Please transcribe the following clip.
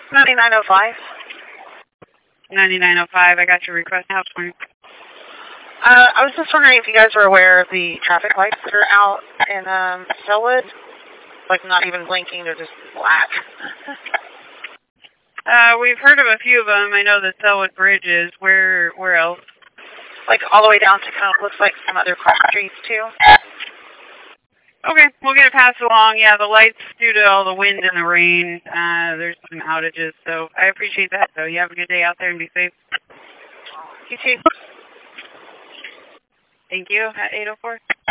9905. 9905, I got your request now. I was just wondering if you guys were aware of the traffic lights that are out in Selwood. Like, not even blinking, they're just black. We've heard of a few of them. I know the Selwood Bridge is. Where else? Like, all the way down to kind of looks like some other cross streets, too. Okay, we'll get it passed along. Yeah, the lights, due to all the wind and the rain, there's some outages. So I appreciate that, though. You have a good day out there and be safe. You too. Thank you. At 804.